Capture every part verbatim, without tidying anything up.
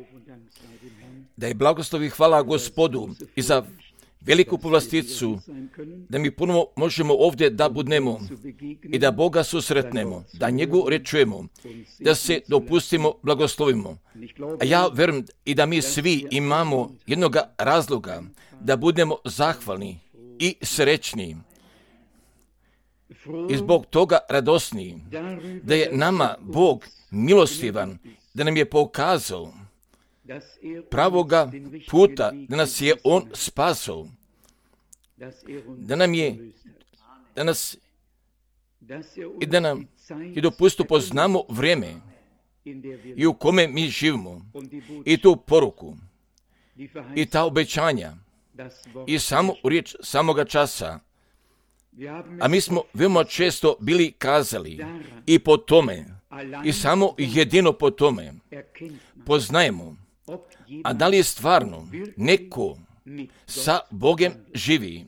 Da je blagoslovi hvala Gospodu i za veliku povlasticu, da mi ponovo možemo ovdje da budnemo i da Boga susretnemo, da njegu rečujemo, da se dopustimo, blagoslovimo. A ja verujem i da mi svi imamo jednog razloga da budemo zahvalni i srećni i zbog toga radosni, da je nama Bog milostivan, da nam je pokazao pravoga puta, da nas je On spasao, da nam je, da nas i da nam je dopustio poznamo vrijeme i u kome mi živimo i tu poruku i ta obećanja i samo riječ samoga časa. A mi smo veoma često bili kazali i po tome i samo jedino po tome poznajemo, a da li je stvarno neko sa Bogem živi.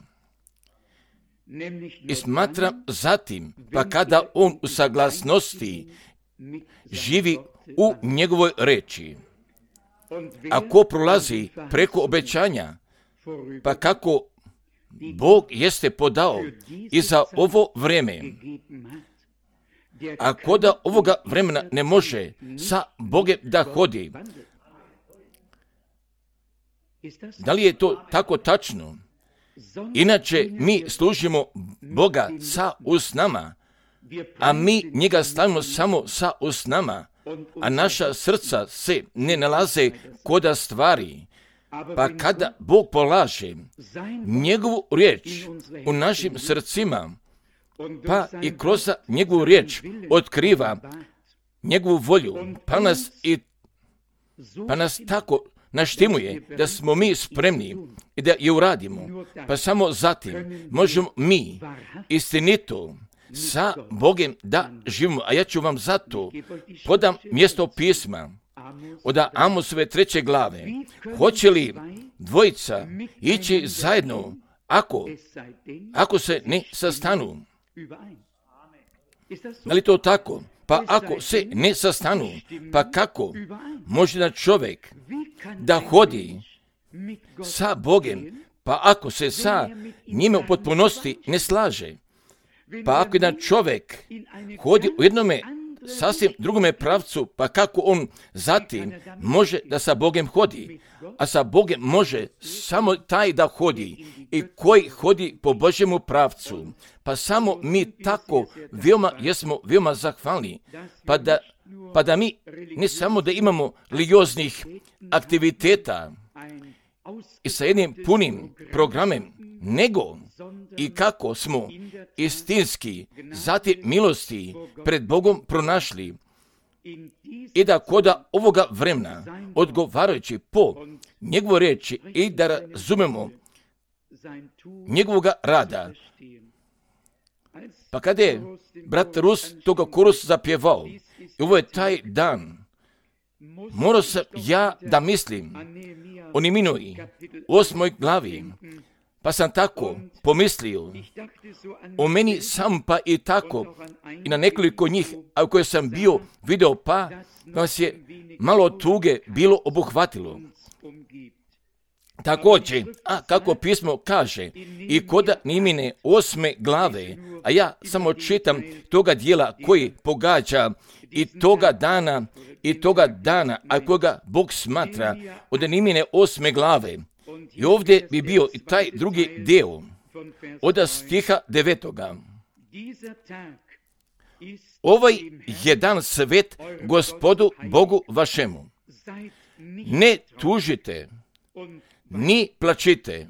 I smatram zatim, pa kada on u saglasnosti živi u njegovoj reči, a ko prolazi preko obećanja, pa kako Bog jeste podao i za ovo vreme, a ko da ovoga vremena ne može sa Bogem da hodi, da li je to tako tačno? Inače, mi služimo Boga sa usnama, a mi njega stavimo samo sa usnama, a naša srca se ne nalaze koda stvari. Pa kada Bog polaže njegovu riječ u našim srcima, pa i kroz njegovu riječ otkriva njegovu volju, pa nas, i, pa nas tako naštimuje da smo mi spremni i da je uradimo, pa samo zatim možemo mi istinito sa Bogem da živimo. A ja ću vam zato podam mjesto pisma od Amosove treće glave. Hoće li dvojica ići zajedno ako, ako se ne sastanu? Je li to tako? Pa ako se ne sastanu, pa kako može da čovjek da hodi sa Bogem, pa ako se sa njime u potpunosti ne slaže? Pa ako jedan čovjek hodi u jednome sasvim drugome pravcu, pa kako on zatim može da sa Bogem hodi? A sa Bogem može samo taj da hodi i koji hodi po Božjemu pravcu. Pa samo mi tako veoma jesmo veoma zahvalni, pa da, pa da mi ne samo da imamo religioznih aktiviteta i sa jednim punim programem, nego i kako smo istinski zatim milosti pred Bogom pronašli i da koda ovoga vremena odgovarajući po njegovoj riječi i da razumemo njegovoga rada. Pa kada je brat Rus toga kurus zapjevao, i ovo je taj dan, morao sam ja da mislim o Nehemiji osmoj glavi, pa sam tako pomislio o meni sam, pa i tako i na nekoliko njih, a u koje sam bio video, pa nas je malo tuge bilo obuhvatilo. Također, a kako pismo kaže, i koda Nehemijine osme glave, a ja samo čitam toga dijela koji pogađa i toga dana, i toga dana, a koga Bog smatra od Nehemijine osme glave. I ovdje bi bio i taj drugi dio od stiha devetoga. Ovaj je dan svet Gospodu Bogu vašemu. Ne tužite, ni plačite.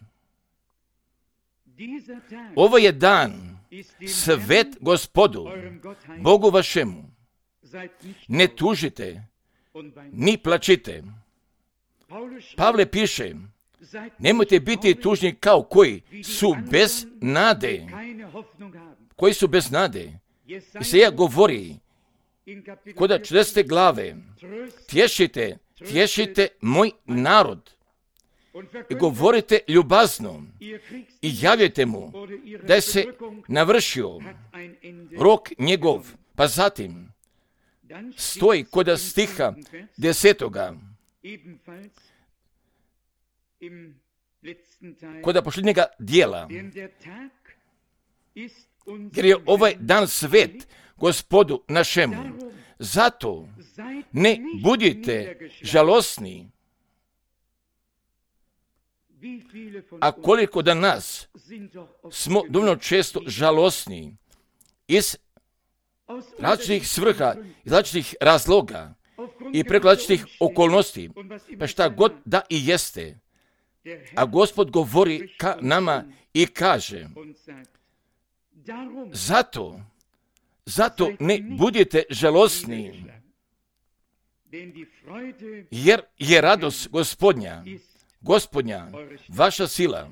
Ovo je dan svet Gospodu Bogu vašemu. Ne tužite, ni plačite. Pavle piše, nemojte biti tužni kao koji su bez nade. Koji su bez nade. Isaija govori, koda četrdesete glave, tješite, tješite moj narod. I govorite ljubazno i javljajte mu da je se navršio rok njegov. Pa zatim stoji koda stiha desetoga, kod posljednjega dijela, jer je ovaj dan svet Gospodu našemu. Zato ne budite žalosni. A koliko da nas smo dovoljno često žalosni iz različitih svrha, iz različitih razloga i preko različitih okolnosti, pa šta god da i jeste. A Gospod govori ka nama i kaže, zato, zato ne budite žalosni, jer je radost Gospodnja, Gospodnja, vaša sila.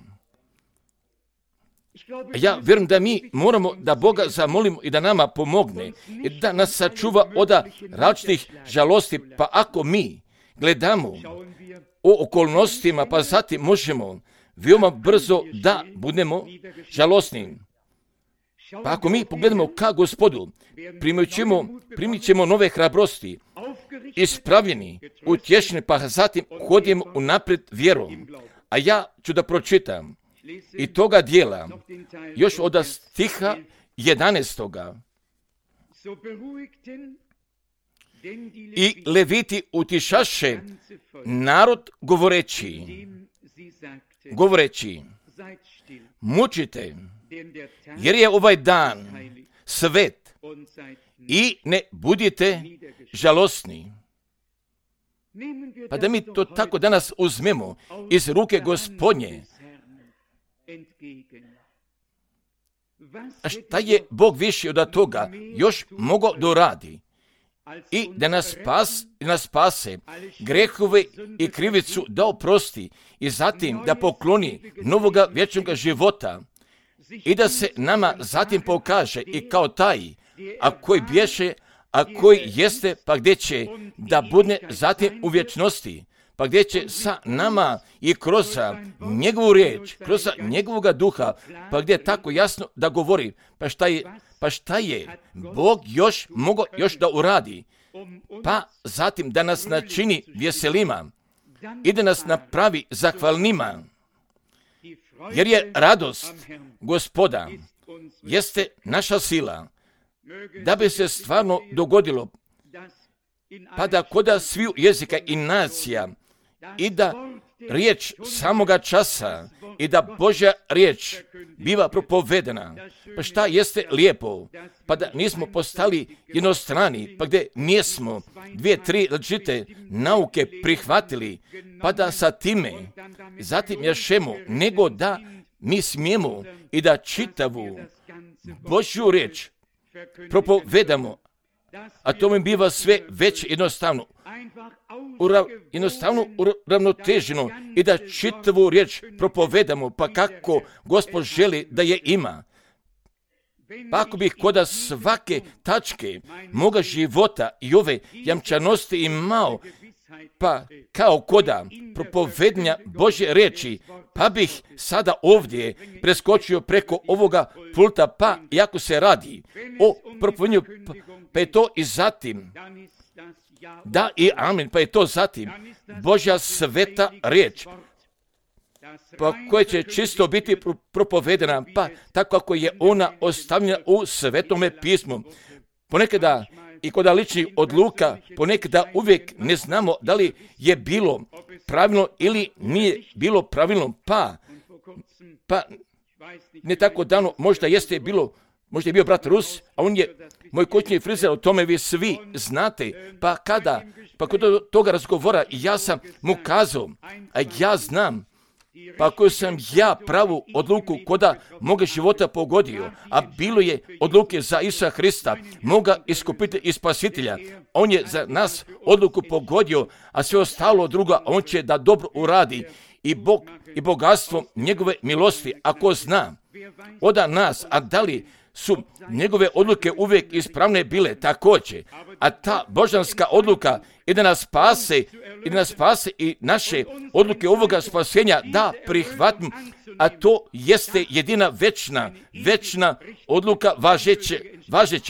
Ja vjerujem da mi moramo da Boga zamolimo i da nama pomogne i da nas sačuva od različitih žalosti, pa ako mi gledamo o okolnostima, pa zatim možemo veoma brzo da budemo žalosni. Pa ako mi pogledamo ka Gospodu, primit ćemo, primit ćemo nove hrabrosti, ispravljeni, utješeni, pa zatim hodimo unaprijed vjerom. A ja ću da pročitam i toga dijela, još od stiha jedanaestoga. I Leviti utišaše narod govoreći, govoreći, mučite, jer je ovaj dan svet i ne budite žalosni. Pa da mi to tako danas uzmemo iz ruke Gospodnje. A šta je Bog više od toga još mogao doradi? I da nas, spas, da nas spase grehove i krivicu da oprosti i zatim da pokloni novoga vječnog života i da se nama zatim pokaže i kao taj, a koji bješe, a koji jeste, pa gdje će da bude zatim u vječnosti, pa gdje će sa nama i kroz njegovu riječ, kroz njegovog duha, pa gdje tako jasno da govori, pa šta je, pa šta je Bog još mogao još da uradi, pa zatim da nas načini vjeselima i da nas napravi zahvalnima, jer je radost Gospoda, jeste naša sila, da bi se stvarno dogodilo, pa da koda sviju jezika i nacija i da riječ samoga časa i da Božja riječ biva propovedena. Pa šta jeste lijepo? Pa da nismo postali jednostrani, pa gdje nismo dvije, tri različite nauke prihvatili, pa da sa time zatim jašemo, nego da mi smijemo i da čitavu Božju riječ propovedamo, a to mi biva sve već jednostavno, ura, jednostavno uravnoteženo i da čitavu riječ propovedamo, pa kako Gospod želi da je ima. Pa ako bih koda svake tačke moga života i ove jamčanosti imao, pa kao koda propovednja Božje riječi, pa bih sada ovdje preskočio preko ovoga pulta, pa iako se radi o propovednju, pa je to i zatim, da i amen, pa je to zatim Božja sveta riječ, pa koja će čisto biti propovedena, pa tako kako je ona ostavljena u Svetome pismu. Ponekada i kod ličnih odluka, ponekada uvijek ne znamo da li je bilo pravilno ili nije bilo pravilno, pa, pa ne tako davno možda jeste bilo, možda je bio brat Rus, a on je moj kućni frizer, o tome vi svi znate, pa kada, pa kod toga razgovora ja sam mu kazao, a ja znam, pa ako sam ja pravu odluku koda moga života pogodio, a bilo je odluke za Isusa Hrista, moga iskupitelja i spasitelja, on je za nas odluku pogodio, a sve ostalo druga, on će da dobro uradi i Bog i bogatstvo njegove milosti, ako zna oda nas, a da li su njegove odluke uvijek ispravne bile, također, a ta božanska odluka i da nas spase, i da nas spase i naše odluke ovoga spasenja da prihvatim, a to jeste jedina večna, večna odluka važeće, važeća.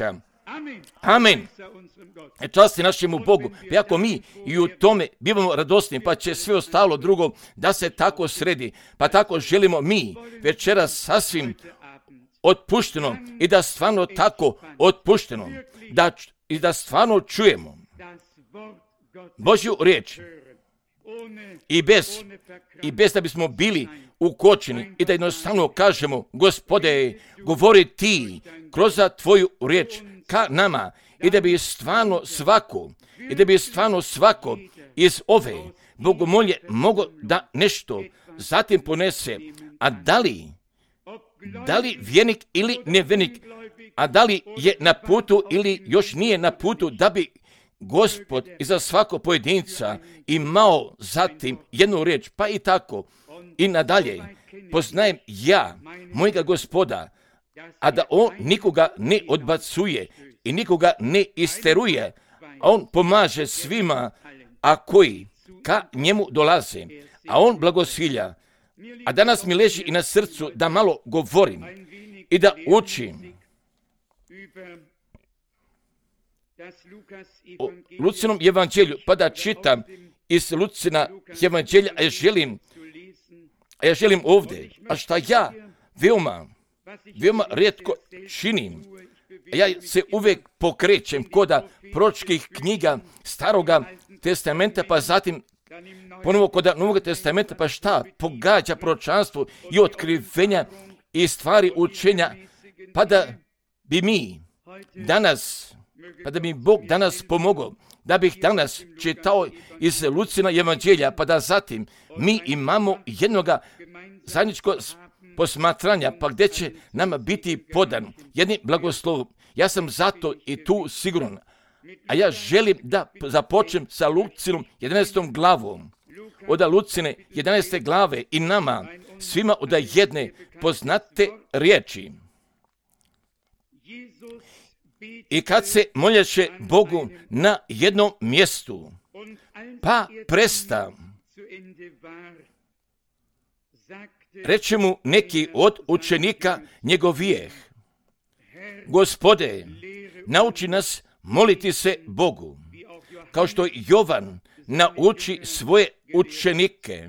Amen. Časti našemu Bogu. Pa ako mi i u tome bivamo radosni, pa će sve ostalo drugo da se tako sredi. Pa tako želimo mi večeras sasvim otpušteno i da stvarno tako otpušteno da, i da stvarno čujemo Božju riječ i bez, i bez da bismo bili ukočeni i da jednostavno kažemo: Gospode, govori ti kroz tvoju riječ ka nama, i da bi stvarno svako, i da bi stvarno svako iz ove bogomolje mogo da nešto zatim ponese. A da li, da li vjernik ili nevjernik, a da li je na putu ili još nije na putu, da bi Gospod iza svakog pojedinca imao zatim jednu riječ, pa i tako i nadalje. Poznajem ja mojega Gospoda, a da on nikoga ne odbacuje i nikoga ne isteruje, a on pomaže svima, a koji ka njemu dolaze, a on blagosilja. A danas mi leži i na srcu da malo govorim i da učim o Lucinom evanđelju, pa da čitam iz Lucina evanđelja, a ja želim, a ja želim ovdje, a šta ja veoma, veoma rijetko činim, a ja se uvijek pokrećem koda proročkih knjiga Staroga testamenta, pa zatim ponovo kod Novog testamenta, pa šta pogađa proročanstvo i otkrivenja i stvari učenja, pa da bi mi danas, pa da bi Bog danas pomogao, da bih danas čitao iz Lucina evanđelja, pa da zatim mi imamo jednoga zajedničkog posmatranja, pa gdje će nama biti podan jedni blagoslov. Ja sam zato i tu siguran. A ja želim da započnem sa Lucinom jedanaestom glavom. Od Lucine jedanaeste glave i nama svima od jedne poznate riječi. I kad se molješe Bogu na jednom mjestu, pa presta, reče mu neki od učenika njegovijeh: Gospode, nauči nas moliti se Bogu, kao što Jovan nauči svoje učenike.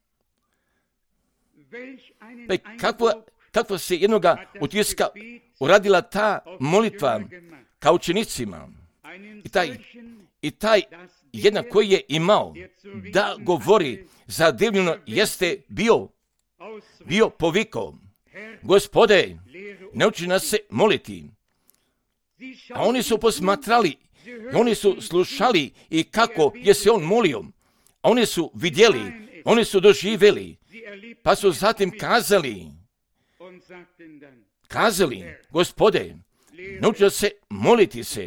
Pa kakva, kakva se jednoga utiska uradila ta molitva ka učenicima. I taj, i taj jedan koji je imao da govori zadivljeno jeste bio, bio povikao: Gospode, nauči nas se moliti. A oni su posmatrali, oni su slušali i kako je se on molio. A oni su vidjeli, oni su doživjeli, pa su zatim kazali, kazali: Gospode, nauči nas se moliti se.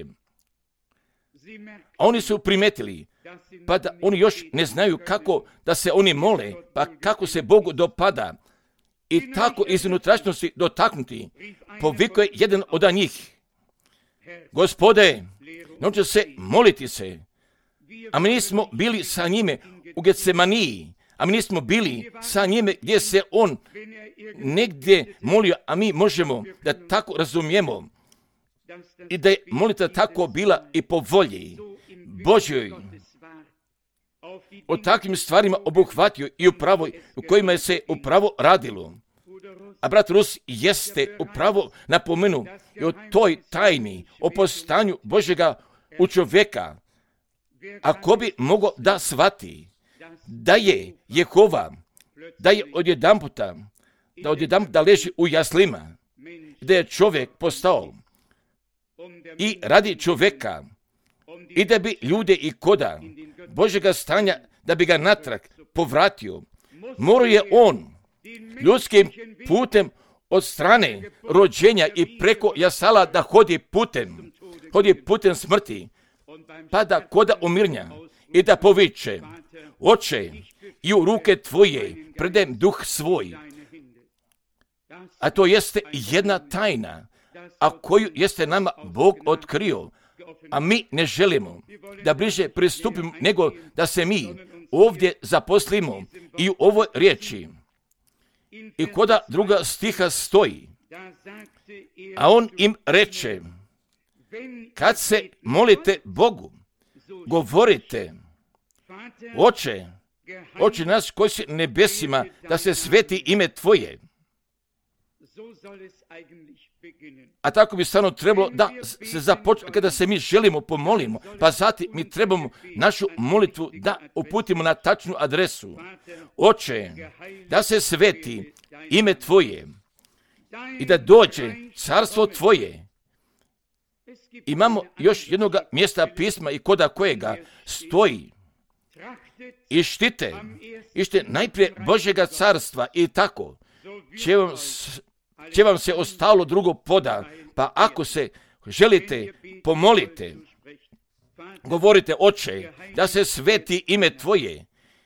A oni su primetili, pa da oni još ne znaju kako da se oni mole, pa kako se Bogu dopada. I tako iz unutrašnjosti dotaknuti, povikao je jedan od njih: Gospode, nauči se moliti se. A mi nismo bili sa njime u Getsemaniji, a mi nismo bili sa njime gdje se on negdje molio, a mi možemo da tako razumijemo i da je molitva tako bila i po volji Božjoj. O takvim stvarima obuhvatio i upravo u kojima je se upravo radilo. A brat Rus jeste upravo napomenuo i o toj tajni, o postanju Božjega u čovjeka. Ako bi mogao da shvati da je Jehova, da je odjedanputa, da odjedanputa leži u jaslima, da je čovjek postao i radi čovjeka, i da bi ljude i koda Božjega stanja, da bi ga natrag povratio, morao je on ljudskim putem od strane rođenja i preko jasala da hodi putem, hodi putem smrti, pa da koda umirnja i da poviče: Oče, i u ruke tvoje predajem duh svoj. A to jeste jedna tajna, a koju jeste nama Bog otkrio, a mi ne želimo da bliže pristupimo, nego da se mi ovdje zaposlimo i u ovoj riječi. I koda druga stiha stoji: A on im reče: kad se molite Bogu, govorite: Oče, Oče naš koji si nebesima, da se sveti ime Tvoje. A tako bi stvarno trebalo da se započne, kada se mi želimo pomolimo, pa zatim mi trebamo našu molitvu da uputimo na tačnu adresu. Oče, da se sveti ime Tvoje i da dođe carstvo Tvoje. Imamo još jednog mjesta pisma i koda kojega stoji: i štite, ište najprije Božjega carstva, i tako će vam, će vam se ostalo drugo poda. Pa ako se želite, pomolite, govorite: Oče, da se sveti ime Tvoje.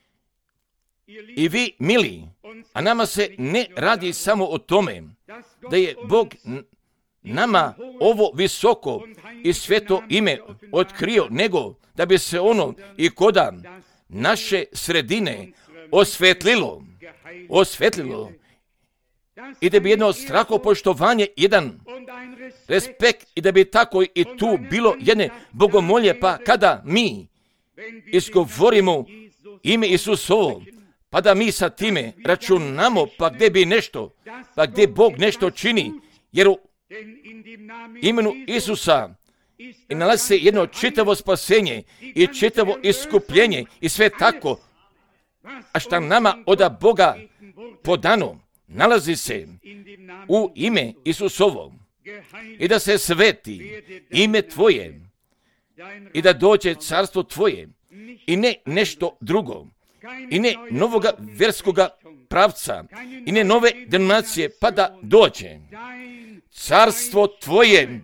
I vi, mili, a nama se ne radi samo o tome da je Bog nama ovo visoko i sveto ime otkrio, nego da bi se ono i koda naše sredine osvetlilo, osvetlilo i da bi jedno strahopoštovanje, jedan respekt, i da bi tako i tu bilo jedne bogomolje. Pa kada mi izgovorimo ime Isusovo, pa da mi sa time računamo, pa gdje bi nešto, pa gdje Bog nešto čini, jer u imenu Isusa i nalazi se jedno čitavo spasenje i čitavo iskupljenje i sve tako. A šta nama od Boga podano nalazi se u ime Isusovo, i da se sveti ime Tvoje i da dođe carstvo Tvoje, i ne nešto drugo, i ne novoga vjerskoga pravca, i ne nove denominacije, pa da dođe carstvo Tvoje,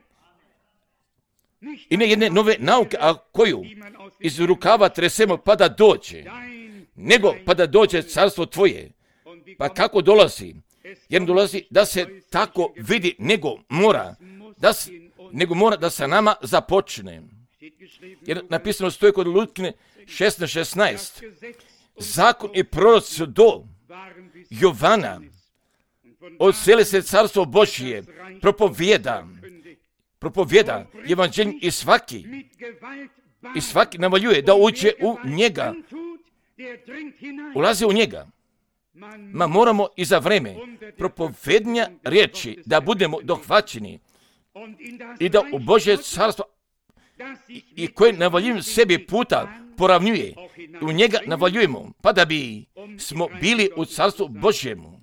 i ne jedne nove nauke, a koju iz rukava tresemo pa da dođe, nego pa da dođe carstvo Tvoje. Pa kako dolazi? Jer dolazi da se tako vidi, nego mora da, se, nego mora da sa nama započne. Jer napisano stoji kod Lutkine šesnaest šesnaest. Zakon i proroci do Jovana odseli se carstvo Božje, propovjeda, propovjeda evanđelje, i svaki, i svaki navaljuje da uđe u njega, ulazi u njega. Ma moramo i za vreme propovednja riječi da budemo dohvaćeni i da u Božje carstvo, i, i koje navaljujem sebi puta poravnjuje, u njega navaljujemo, pa da bi smo bili u carstvu Božjemu.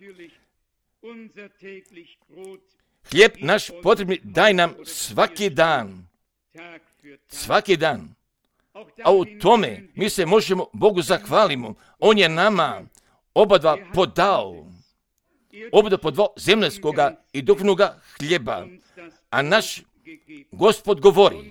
Hlijeb naš potrebni daj nam svaki dan, svaki dan. A u tome mi se možemo Bogu zahvalimo. On je nama oba dva podao, oba dva podao zemljanskoga i duhovnoga hljeba. A naš Gospod govori: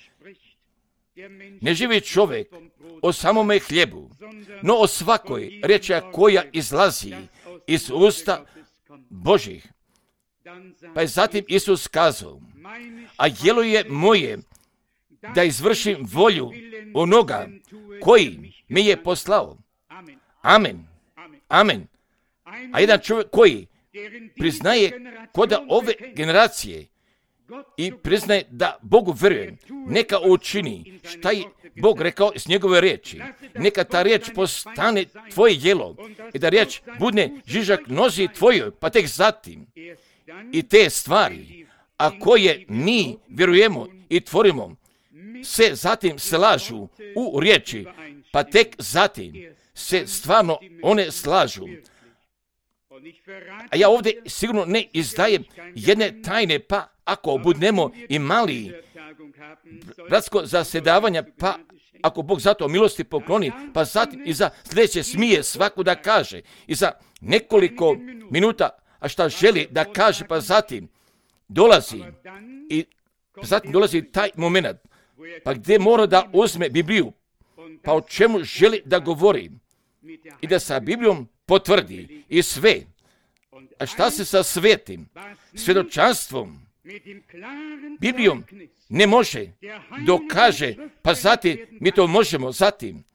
ne živi čovjek o samome hlijebu, no o svakoj riječi koja izlazi iz usta Božih. Pa je zatim Isus kazao: a jelo je moje da izvršim volju onoga koji me je poslao. Amen. Amen. A jedan čovjek koji priznaje koda ove generacije i priznaje da Bogu vjeruje, neka učini šta je Bog rekao iz njegove riječi. Neka ta riječ postane tvoje jelo i da riječ bude žižak nozi tvojoj, pa tek zatim i te stvari, a koje mi vjerujemo i tvorimo, se zatim slažu u riječi, pa tek zatim se stvarno one slažu. A ja ovdje sigurno ne izdajem jedne tajne, pa ako budemo imali bratsko zasjedavanja, pa ako Bog zato milosti pokloni, pa zatim i za sljedeće smije svako da kaže, i za nekoliko minuta, a šta želi da kaže, pa zatim dolazi i pa zatim dolazi taj moment, pa gdje mora da uzme Bibliju, pa o čemu želi da govori i da sa Biblijom potvrdi i sve. A šta se sa svetim svjedočanstvom Biblijom ne može dokaže, pa zatim mi to možemo zatim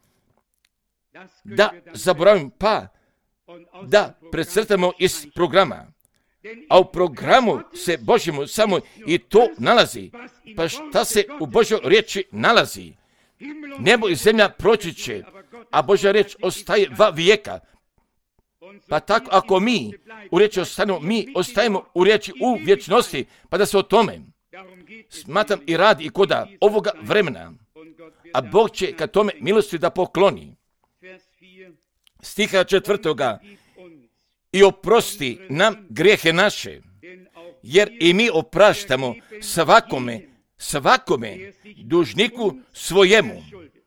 da zaboravimo, pa da precrtamo iz programa. a u programu se Božjemu samo i to nalazi. Pa šta se u Božjoj riječi nalazi? Nebo i zemlja proći će, a Božja riječ ostaje va vijeka. Pa tako ako mi u riječi ostanemo, mi ostajemo u riječi u vječnosti, pa da se o tome smatram i radi i koda ovoga vremena. A Bog će kad tome milosti da pokloni. Stiha četvrtoga. I oprosti nam grijehe naše, jer i mi opraštamo svakome, svakome dužniku svojemu.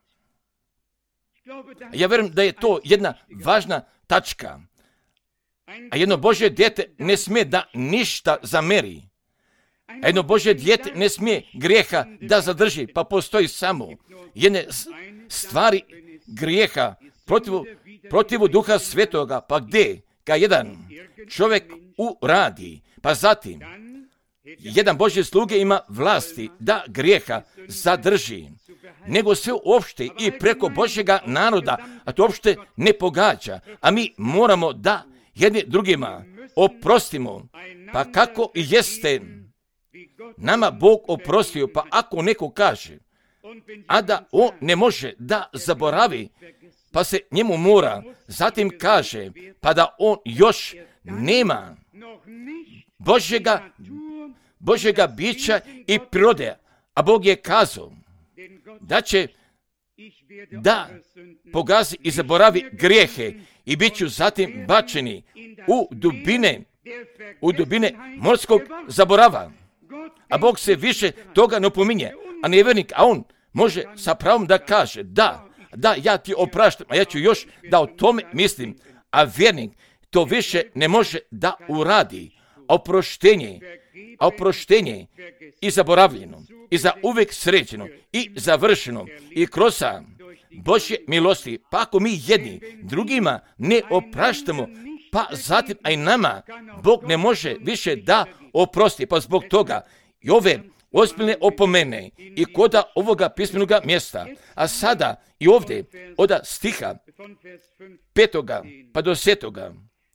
Ja vjerujem da je to jedna važna tačka. A jedno Božje dijete ne smije da ništa zameri. A jedno Božje dijete ne smije grijeha da zadrži, pa postoji samo jedne stvari grijeha protivu, protivu Duha Svetoga, pa gdje ga jedan čovjek uradi, pa zatim jedan Božji sluge ima vlasti da grijeha zadrži, nego sve uopšte i preko Božjega naroda, a to uopšte ne pogađa, a mi moramo da jedni drugima oprostimo, pa kako i jeste nama Bog oprostio, pa ako neko kaže, a da on ne može da zaboravi, pa se njemu mora, zatim kaže, pa da on još nema Božjega, Božjega bića i prirode, a Bog je kazao da će da pogazi i zaboravi grijehe i bit ću zatim bačeni u dubine, u dubine morskog zaborava. A Bog se više toga ne opominje, a nevjernik, a on može sa pravom da kaže, da, da, ja ti opraštam, a ja ću još da o tome mislim, a vjernik to više ne može da uradi. A oproštenje, a oproštenje i zaboravljeno, i za uvijek sređeno, i završeno, i kroz Božje milosti, pa ako mi jedni drugima ne opraštamo, pa zatim a i nama Bog ne može više da oprosti, pa zbog toga i ove ozbiljne opomene i koda ovoga pismenoga mjesta, a sada i ovdje od stiha petoga pa do setoga,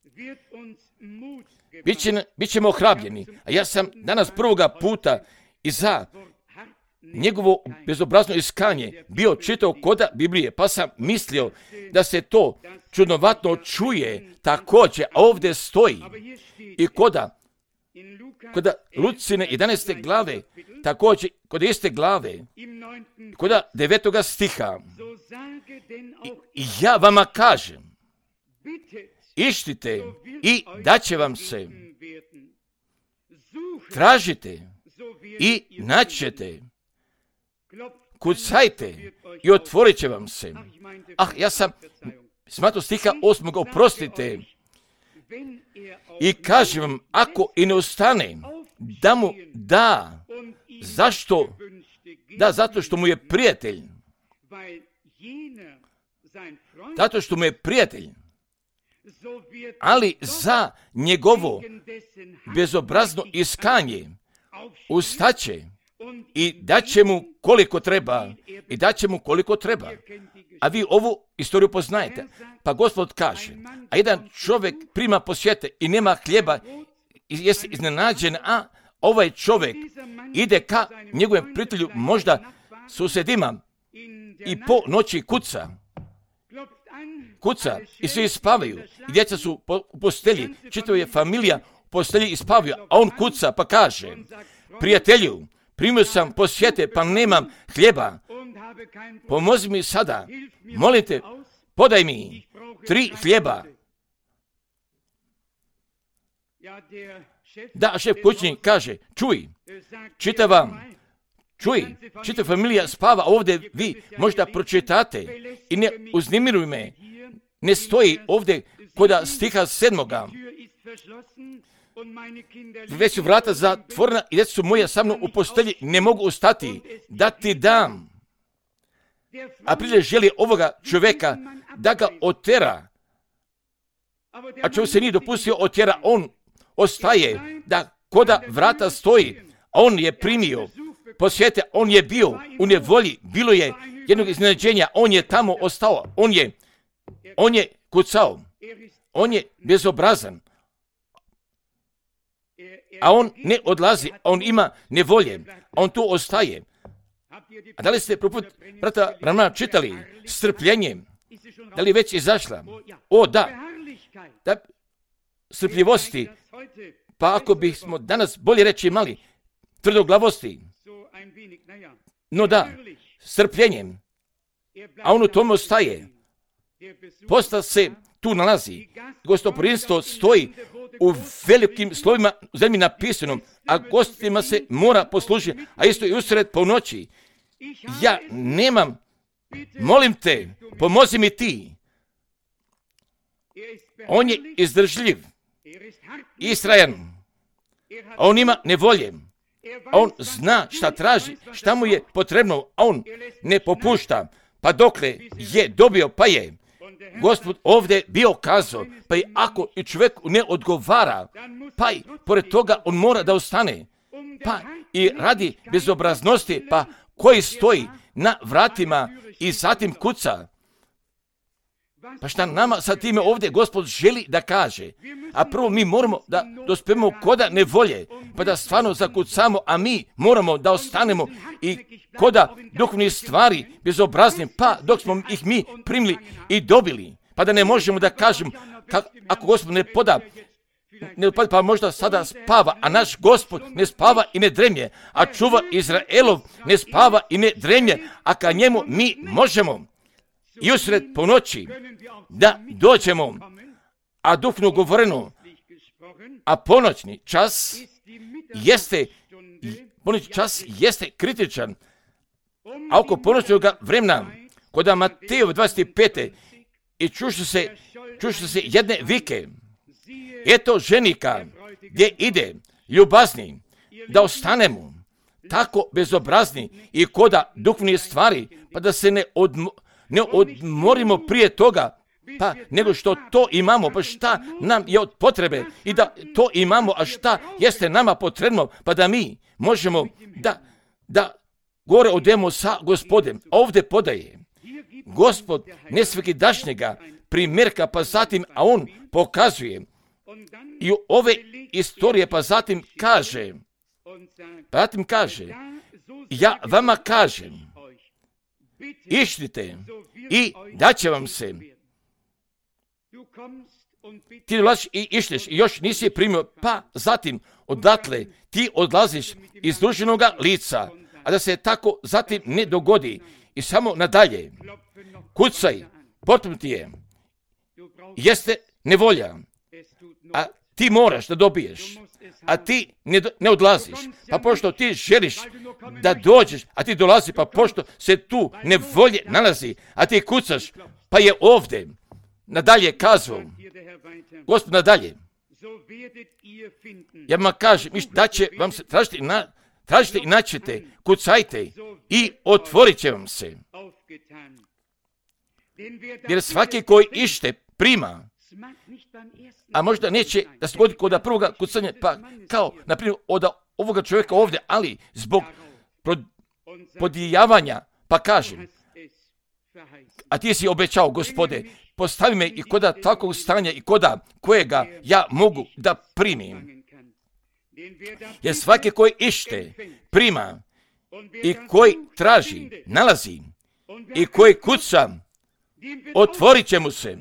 bit ćemo ohrabljeni. A ja sam danas prvoga puta i za njegovo bezobrazno iskanje bio čitao koda Biblije, pa sam mislio da se to čudnovatno čuje također, a ovdje stoji i koda Koda Lucine jedanaeste glave, također kod iste glave, koda devetoga stiha, i ja vama kažem, ištite i daće vam se, tražite i naćete, kucajte i otvorit će vam se. Ah, ja sam smatrao stiha osmog, oprostite. I kažem vam, ako i ne ostane, da mu da. Zašto? Da, zato što mu je prijatelj. Zato što mu je prijatelj. Ali za njegovo bezobrazno iskanje ustaće i daće mu koliko treba. I daće mu koliko treba. A vi ovu istoriju poznajete. Pa Gospod kaže, a jedan čovjek prima posjete i nema hljeba i jeste iznenađen, a ovaj čovjek ide ka njegovom prijatelju, možda susjedima, i po noći kuca. Kuca i svi spavaju. I djeca su u postelji, čitava je familija u postelji i spavaju, a on kuca pa kaže, prijatelju, primio sam posjete pa nemam hljeba. Pomozi mi sada, molim te, podaj mi tri hljeba. Da, šef kućnik kaže, čuj, čitava, čuj, čitava familija spava, ovdje vi možda pročitate i ne uznemiruj me, ne stoji ovdje koda stiha sedmoga. Već su vrata zatvorena i djeca su moja sa mnom u postelji, ne mogu ustati, da ti dam. A prilje želi ovoga čovjeka da ga otera, a čovjek se nije dopustio otjera, on ostaje da koda vrata stoji, a on je primio posjete, on je bio u nevolji, bilo je jednog iznenađenja, on je tamo ostao, on je, on je kucao, on je bezobrazan. a on ne odlazi, a on ima nevolje, a on tu ostaje. A da li ste proput brata Branhama čitali strpljenje? Da li je već izašla? O, da. Da, strpljivosti. Pa ako bismo danas bolje reći imali tvrdoglavosti. No da, strpljenjem. A on u tome ostaje. Posta se tu nalazi. Gostoprimstvo stoji u velikim slovima u zemlji napisanom, a gostima se mora poslužiti, a isto i usred ponoći. Ja nemam, molim te, pomozi mi ti. On je izdržljiv, istrajan, a on ima nevolje. A on zna šta traži, šta mu je potrebno, a on ne popušta. Pa dokle je dobio, pa je. Gospod ovdje bio kazao, pa i ako i čovjek ne odgovara, pa i pored toga on mora da ostane. Pa i radi bezobraznosti, pa koji stoji na vratima i zatim kuca. Pa šta nama sa time ovdje Gospod želi da kaže? A prvo mi moramo da dospemo koda nevolje, pa da stvarno zakucamo, a mi moramo da ostanemo i koda duhovnih stvari bezobrazni, pa dok smo ih mi primili i dobili, pa da ne možemo da kažemo, kak, ako Gospod ne poda, ne poda, pa možda sada spava, a naš Gospod ne spava i ne dremlje, a čuva Izraelov ne spava i ne dremlje, a ka njemu mi možemo i usred ponoći da dođemo, a duhovno govoreno, a ponoćni čas jeste, ponoćni čas jeste kritičan, a oko ponoćnog vremena, kod Matejov dvadeset pet. i čuše se, čuše se jedne vike, eto ženika gdje ide ljubazni, da ostanemo tako bezobrazni i koda duhovne stvari, pa da se ne, odmo, ne odmorimo prije toga, pa nego što to imamo, pa šta nam je od potrebe i da to imamo, a šta jeste nama potrebno, pa da mi možemo da, da gore odemo sa Gospodem. Ovdje podaje Gospod nesvekidašnjega primjerka, pa zatim, a on pokazuje i u ove istorije, pa zatim kaže, pa zatim kaže, ja vama kažem, išlite i daće vam se. Ti dolaziš i išliš i još nisi primio, pa zatim odatle ti odlaziš iz duženoga lica, a da se tako zatim ne dogodi i samo nadalje. Kucaj, potom ti je, jeste nevolja, a ti moraš da dobiješ, a ti ne, ne odlaziš, pa pošto ti želiš da dođeš, a ti dolazi, pa pošto se tu nevolje nalazi, a ti kucaš, pa je ovdje. Nadalje kazao, Gospod nadalje, ja vam kažem, da će vam se tražiti, na, tražite i naćete, kucajte i otvorit će vam se. Jer svaki koji ište prima, a možda neće da se godi kod prvoga kucanja, pa kao, na primjer, od ovoga čovjeka ovdje, ali zbog podijavanja, pa kažem, a ti si obećao, Gospode, postavi me i koda takvog stanja i koda kojega ja mogu da primim. Jer svaki koji ište prima i koji traži, nalazi i koji kuca, otvorit će mu se.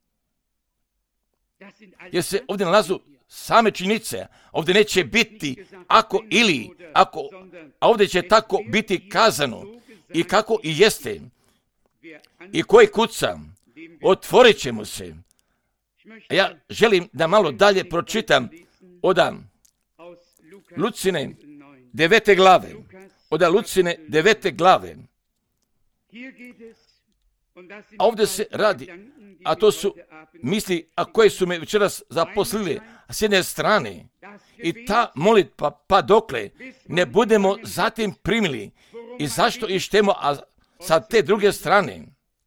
Jer se ovdje nalazu same činjenice, ovdje neće biti ako ili, ako, a ovdje će tako biti kazano i kako i jeste. I koji kuca, otvorit će mu se. A ja želim da malo dalje pročitam od Lucine devete glave. Od Lucine devete glave. A ovdje se radi, a to su misli, a koje su me večeras zaposlili, a s jedne strane, i ta molitva, pa dokle ne budemo zatim primili, i zašto ištemo, a sa te druge strane,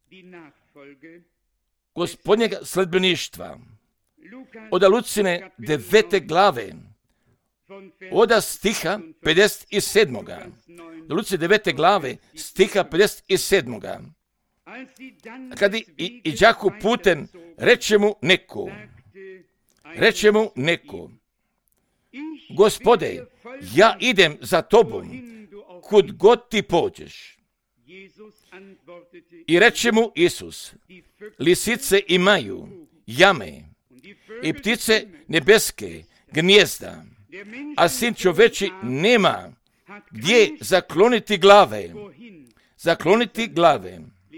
Gospodnjega sledbeništva, od Lucine devete glave, od stiha pedeset sedam. Do Lucine devete glave, stiha pedeset sedam. Kad i, i, i đaku putem, reče mu neko, reče mu neko, Gospode, ja idem za tobom, kud god ti pođeš. I reče mu Isus, lisice imaju jame i ptice nebeske gnijezda, a sin čoveči nema gdje zakloniti glave. Zakloniti glave.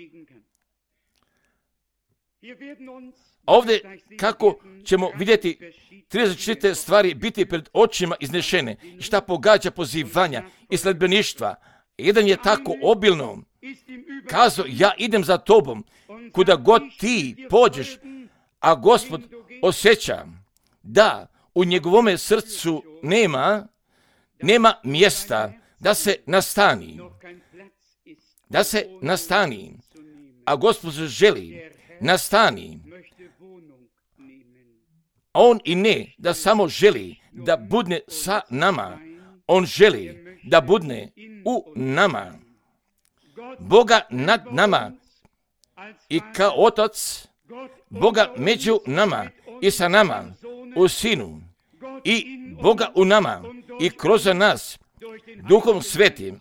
Ovdje kako ćemo vidjeti tri različite stvari biti pred očima iznešene, šta pogađa pozivanja i sledbeništva. Jedan je tako obilno kazao, ja idem za tobom, kuda god ti pođeš, a Gospod osjeća da u njegovome srcu nema, nema mjesta da se nastani. Da se nastani, a Gospod želi nastani. On i ne da samo želi da budne sa nama, on želi da budne u nama. Boga nad nama i kao otac, Boga među nama i sa nama u Sinu i Boga u nama i kroz nas Duhom Svetim.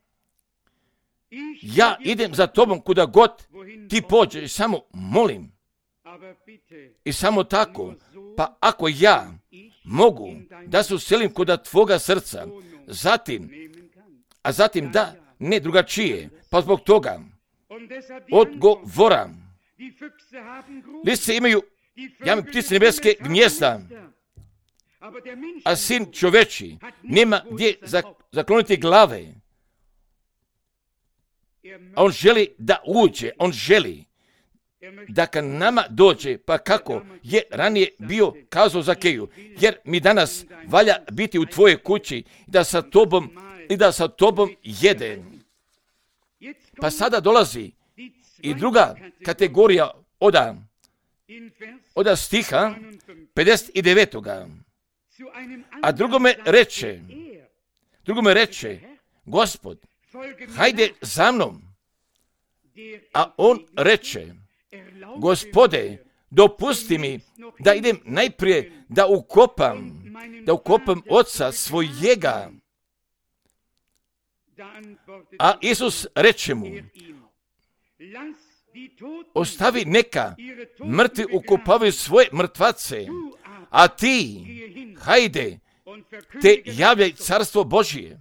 Ja idem za tobom kuda god ti pođeš i samo molim. I samo tako, pa ako ja mogu da se uselim kuda tvoga srca, zatim, a zatim da, ne drugačije, pa zbog toga odgovora. Lisice imaju jame, ptice nebeske gnijezda, a sin čoveči nema gdje zakloniti glave. On želi da uđe, on želi da ka nama dođe, pa kako je ranije bio kazao Zakeju, jer mi danas valja biti u tvojoj kući da sa tobom i da sa tobom jede. Pa sada dolazi i druga kategorija oda, oda stiha pedeset devetog. A drugome reče, drugome reče, Gospod, hajde za mnom. A on reče, Gospode, dopusti mi da idem najprije da ukopam, da ukopam oca svojega. A Isus reče mu, ostavi neka mrtvi ukopavaju svoje mrtvace, a ti, hajde, te javljaj carstvo Božije.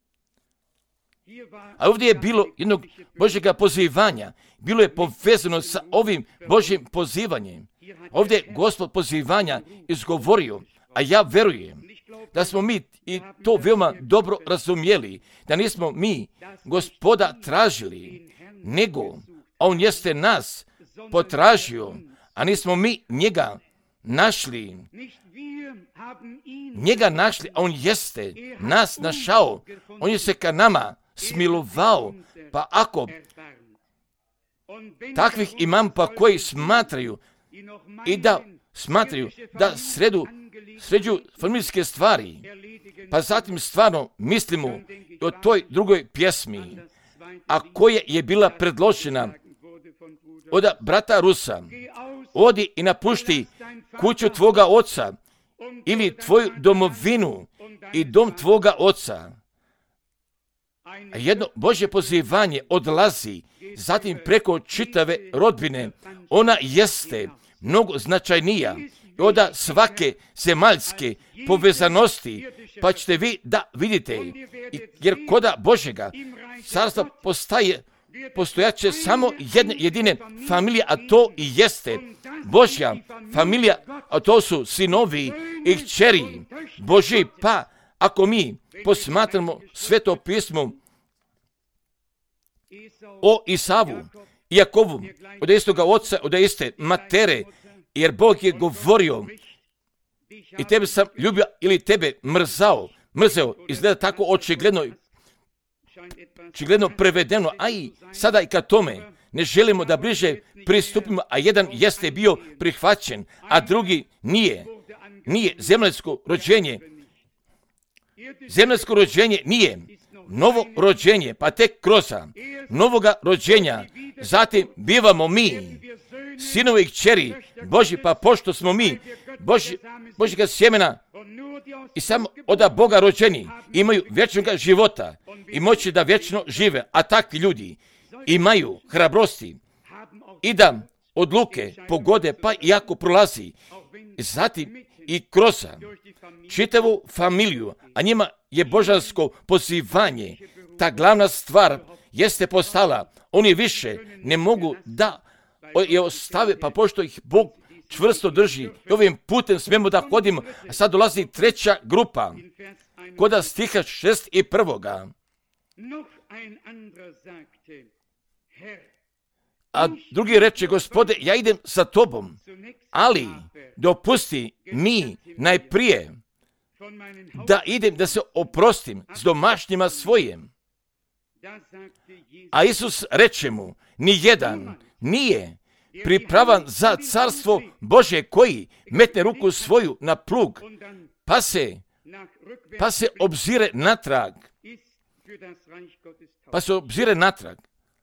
A ovdje je bilo jednog Božjega pozivanja. Bilo je povezano sa ovim Božjim pozivanjem. Ovdje je Gospod pozivanja izgovorio, a ja verujem da smo mi i to veoma dobro razumjeli, da nismo mi Gospoda tražili, nego on jeste nas potražio, a nismo mi njega našli. Njega našli, a on jeste nas našao. On je se ka nama smilovao, pa ako takvih imam pa koji smatraju i da smatraju da sredu, sređuju familijske stvari, pa zatim stvarno mislimo o toj drugoj pjesmi, a koja je bila predložena od brata Rusa, odi i napušti kuću tvoga oca ili tvoju domovinu i dom tvoga oca. A jedno Božje pozivanje odlazi zatim preko čitave rodbine. Ona jeste mnogo značajnija od svake zemaljske povezanosti, pa ćete vi da vidite, jer koda Božjega carstva postaje, postojaće samo jedne jedine familije, a to i jeste Božja familija, a to su sinovi i kćeri Božji. Pa ako mi posmatramo Sveto pismo o Isavu i Jakovu, od istoga oca, od iste matere, jer Bog je govorio, i tebe sam ljubio ili tebe mrzao, mrzeo, izgleda tako očigledno, očigledno prevedeno, a i sada i ka tome ne želimo da bliže pristupimo, a jedan jeste bio prihvaćen, a drugi nije. Nije zemaljsko rođenje. Zemaljsko rođenje nije novo rođenje, pa tek kroz novoga rođenja, zatim bivamo mi, sinovi i kćeri Božji, pa pošto smo mi Božji, Božjega sjemena i samo od Boga rođeni imaju vječnog života i moći da vječno žive, a takvi ljudi imaju hrabrosti i da odluke pogode, pa iako prolazi zatim i kroz čitavu familiju, a njima je božansko pozivanje. Ta glavna stvar jeste postala, oni više ne mogu da je ostave, pa pošto ih Bog čvrsto drži i ovim putem smijemo da hodimo. A sad dolazi treća grupa, kod stiha šest i prvoga. A drugi reče, Gospode, ja idem sa tobom, ali dopusti mi najprije da idem, da se oprostim s domašnjima svojim. A Isus reče mu, ni jedan nije pripravan za carstvo Božje koji metne ruku svoju na plug, pa se, pa se obzire natrag. Pa se obzire natrag.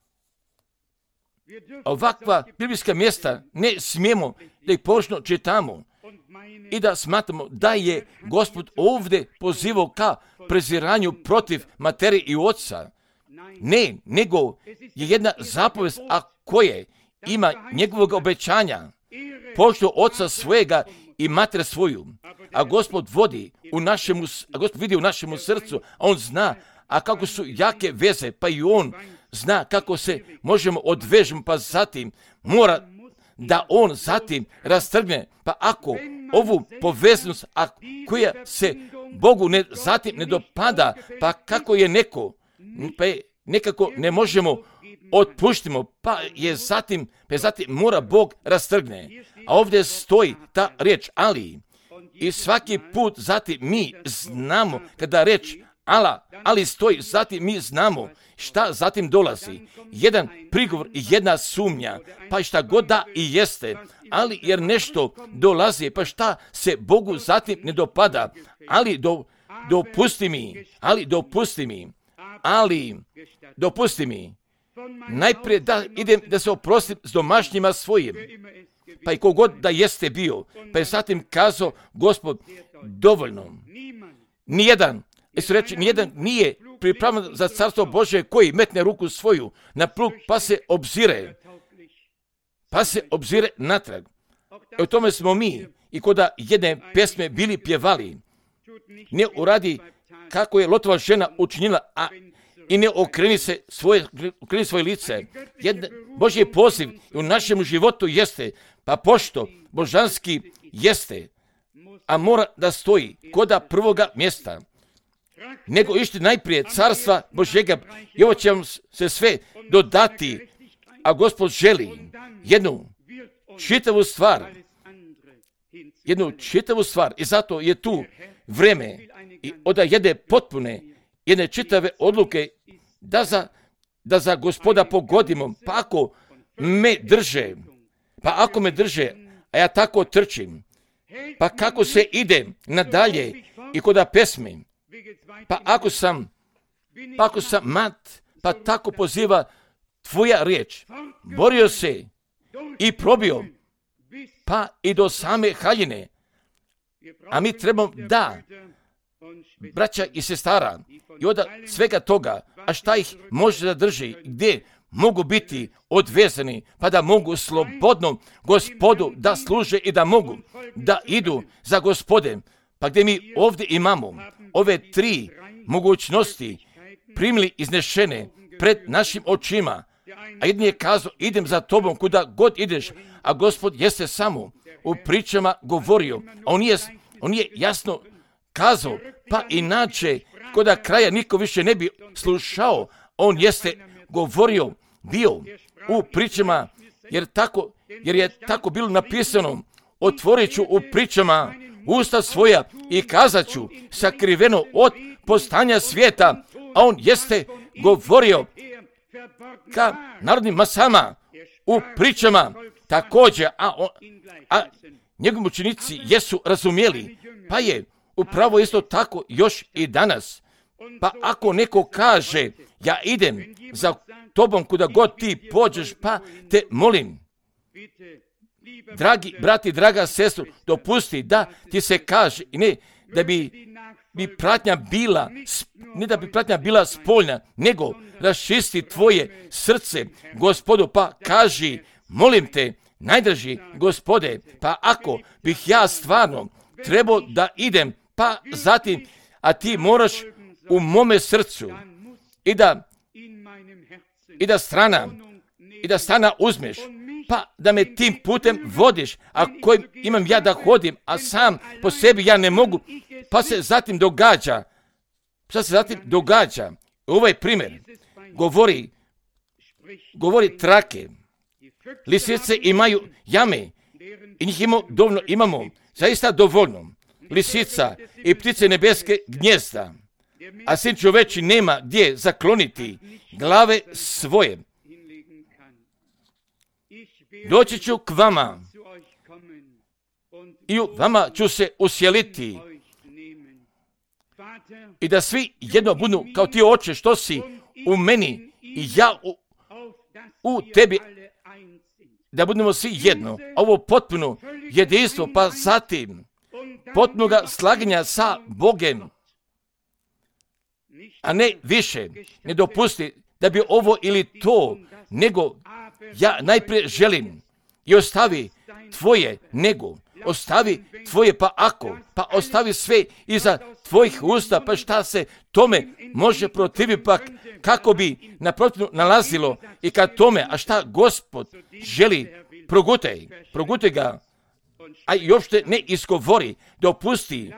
Ovakva biblijska mjesta ne smijemo da ih površno čitamo i da smatramo da je Gospod ovdje pozivao ka preziranju protiv materije i oca. Ne, nego je jedna zapovest, a koje ima njegovog obećanja, pošto oca svojega i mater svoju, a Gospod vodi u našemu, a Gospod vidi u našemu srcu, a on zna, a kako su jake veze, pa i on zna kako se možemo odvežemo, pa zatim mora da on zatim rastrgne, pa ako ovu povezanost, a koja se Bogu ne, zatim ne dopada, pa kako je neko, pa je nekako ne možemo otpuštimo, pa je zatim, pa zatim mora Bog rastrgne. A ovdje stoji ta riječ, ali, i svaki put zatim mi znamo, kada riječ ala, ali stoji, zatim mi znamo šta zatim dolazi. Jedan prigovor i jedna sumnja, pa šta god da i jeste, ali jer nešto dolazi, pa šta se Bogu zatim ne dopada, ali do, dopusti mi, ali dopusti mi, ali dopusti mi, najprije da idem da se oprostim s domašnjima svojim, pa i kogod da jeste bio, pa je zatim kazao Gospod, dovoljno. Nijedan, jesu reći, nijedan nije pripravan za carstvo Božje koji metne ruku svoju na plug, pa se obzire, pa se obzire natrag. E o tome smo mi i kod jedne pjesme bili pjevali. Ne uradi kako je Lotova žena učinila, a i ne okreni se svoje, okreni svoje lice. Jedan Božji poziv u našem životu jeste, pa pošto božanski jeste, a mora da stoji koda prvoga mjesta, nego išti najprije carstva Božjega i ovo će vam se sve dodati, a Gospod želi jednu čitavu stvar, jednu čitavu stvar i zato je tu vreme i od jedne potpune, jedne čitave odluke da za, da za Gospoda pogodimo, pa ako me drže, pa ako me drže, a ja tako trčim, pa kako se ide nadalje i koda pesmi, pa ako sam, pa ako sam mat, pa tako poziva tvoja riječ, borio se i probio, pa i do same haljine, a mi trebamo da, braća i sestara, i od svega toga, a šta ih može da drži, gdje mogu biti odvezani, pa da mogu slobodno Gospodu da služe i da mogu da idu za Gospodem, pa gdje mi ovdje imamo ove tri mogućnosti primili iznešene pred našim očima, a jedni je kazao, idem za tobom kuda god ideš, a Gospod jeste samo u pričama govorio, a on je, on je jasno kazao, pa inače koda kraja niko više ne bi slušao, on jeste govorio, bio u pričama, jer tako, jer je tako bilo napisano, otvorit ću u pričama usta svoja i kazat ću sakriveno od postanja svijeta, a on jeste govorio ka narodnim masama u pričama također, a, on, a njegovi učenici jesu razumjeli, pa je upravo isto tako još i danas. Pa ako neko kaže, ja idem za tobom kuda god ti pođeš, pa te molim, dragi brati, draga sestru, dopusti da ti se kaže, ne, da bi, bi pratnja bila, ne da bi pratnja bila spoljna, nego raščisti tvoje srce, Gospodu, pa kaži, molim te, najdraži Gospode, pa ako bih ja stvarno trebao da idem, pa zatim, a ti moraš u mome srcu i da, i da strana, i da strana uzmeš, pa da me tim putem vodiš, a kojim imam ja da hodim, a sam po sebi ja ne mogu, pa se zatim događa, šta se zatim događa? Ovaj primjer govori, govori trake, lisice imaju jame i njih imamo dovoljno, imamo zaista dovoljno, lisica i ptice nebeske gnjezda, a sin čoveči nema gdje zakloniti glave svoje. Doći ću k vama i u vama ću se usjeliti i da svi jedno budu kao ti, Oče, što si u meni i ja u, u tebi, da budemo svi jedno. Ovo potpuno jedinstvo, pa zatim potpunoga slaganja sa Bogem, a ne više, ne dopusti da bi ovo ili to, nego ja najprije želim i ostavi tvoje, nego ostavi tvoje, pa ako, pa ostavi sve iza tvojih usta, pa šta se tome može protiviti, pa kako bi naprotiv nalazilo i kad tome, a šta Gospod želi, progutaj, progutaj ga, a i uopšte ne izgovori, dopusti,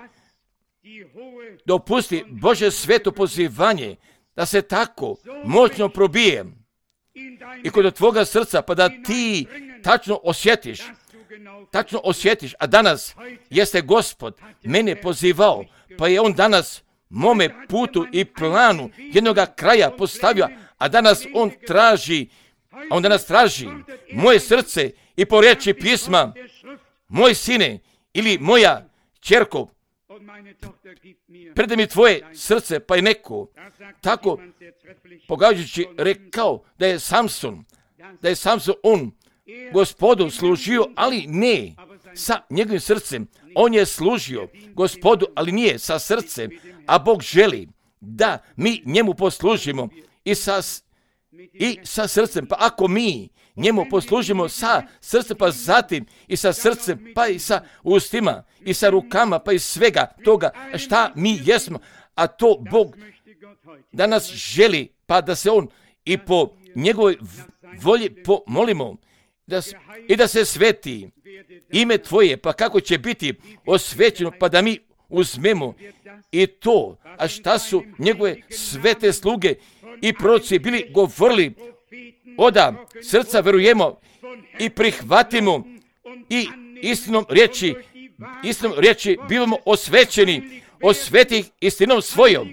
dopusti Bože sveto pozivanje, da se tako moćno probije i kod tvoga srca, pa da ti tačno osjetiš, tačno osjetiš, a danas jeste Gospod mene pozivao, pa je on danas mome putu i planu jednoga kraja postavio, a danas on traži, a on danas traži moje srce i po riječi pisma, moj sine ili moja ćerko, predaj mi tvoje srce, pa je neko tako pogađajući rekao da je Samson, da je Samson on Gospodu služio, ali ne sa njegovim srcem. On je služio Gospodu, ali nije sa srcem, a Bog želi da mi njemu poslužimo i sa, i sa srcem. Pa ako mi njemu poslužimo sa srcem, pa zatim i sa srcem, pa i sa ustima, i sa rukama, pa i svega toga šta mi jesmo, a to Bog danas želi, pa da se on i po njegovoj volji pomolimo da, i da se sveti ime tvoje, pa kako će biti osvećeno, pa da mi uzmemo i to, a šta su njegove svete sluge i proroci bili govorili, oda srca verujemo i prihvatimo i istinom riječi, istinom riječi bivamo osvećeni, osveti istinom svojom.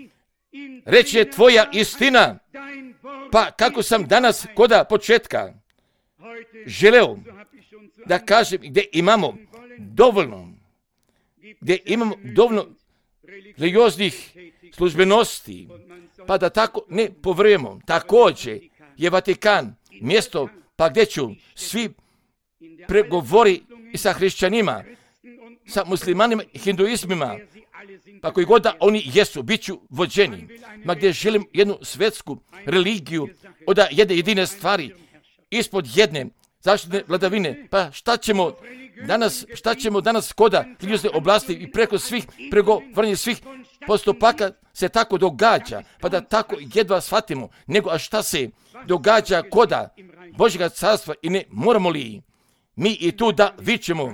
Reći je tvoja istina, pa kako sam danas koda početka želeo da kažem gdje imamo dovoljno, gdje imamo dovoljno religioznih službenosti, pa da tako ne povrujemo. Također je Vatikan mjesto pa gdje ću svi pregovori i sa hrišćanima, sa muslimanima i hinduizmima, pa koji god da oni jesu, bit ću vođeni, ma gdje želim jednu svetsku religiju od jedne jedine stvari, ispod jedne zaštitne vladavine. Pa šta ćemo danas, šta ćemo danas koda religiozne oblasti i preko svih pregovaranja svih postupaka se tako događa, pa da tako jedva shvatimo, nego a šta se događa koda Božjega carstva i ne moramo li mi i tu da vičemo,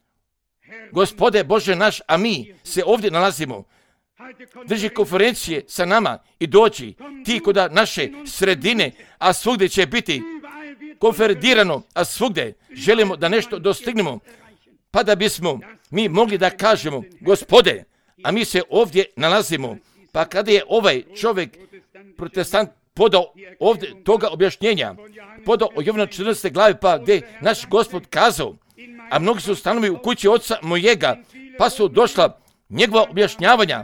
Gospode Bože naš, a mi se ovdje nalazimo, drži konferencije sa nama i dođi ti koda naše sredine, a svugdje će biti konferirano, a svugdje želimo da nešto dostignemo, pa da bismo mi mogli da kažemo, Gospode, a mi se ovdje nalazimo. Pa kada je ovaj čovjek, protestant, podao ovdje toga objašnjenja, podao o Jovanu četrnaestoj glavi, pa gdje naš Gospod kazao, a mnogi su stanovi u kući oca mojega, pa su došla njegova objašnjavanja,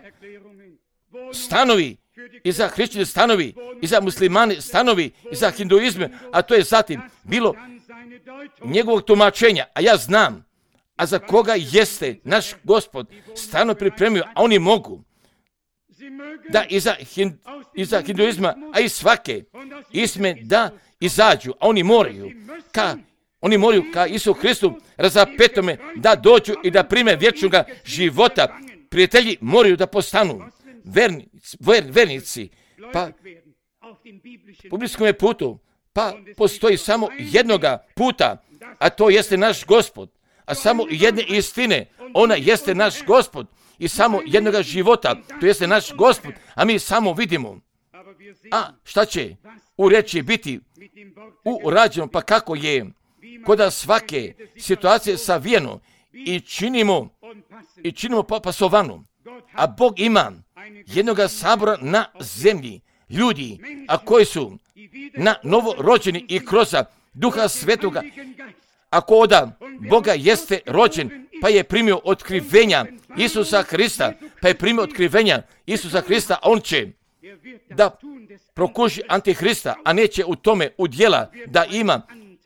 stanovi i za hrišćane stanovi, i za muslimane stanovi, i za hinduizme, a to je zatim bilo njegovog tumačenja, a ja znam, a za koga jeste naš Gospod stvarno pripremio, a oni mogu da iza, hin, iza hinduizma, a i svake isme da izađu, a oni moraju, ka, oni moraju ka Isu Hristu razapetome da dođu i da prime vječnoga života. Prijatelji moraju da postanu verni, ver, vernici, pa po biblijskom putu, pa postoji samo jednoga puta, a to jeste naš Gospod, a samo jedne istine, ona jeste naš Gospod, i samo jednoga života, to jeste naš Gospod, a mi samo vidimo. A šta će u reči biti urađeno, pa kako je kod svake situacije savijeno i činimo i činimo pa pasovanu. A Bog ima jednoga sabora na zemlji, ljudi, a koji su na novo rođeni i kroz Duha Svetoga. Ako oda Boga jeste rođen, pa je primio otkrivenja Isusa Hrista, pa je primio otkrivenja Isusa Hrista, a on će da prokuži Antihrista, a neće u tome udjela da ima.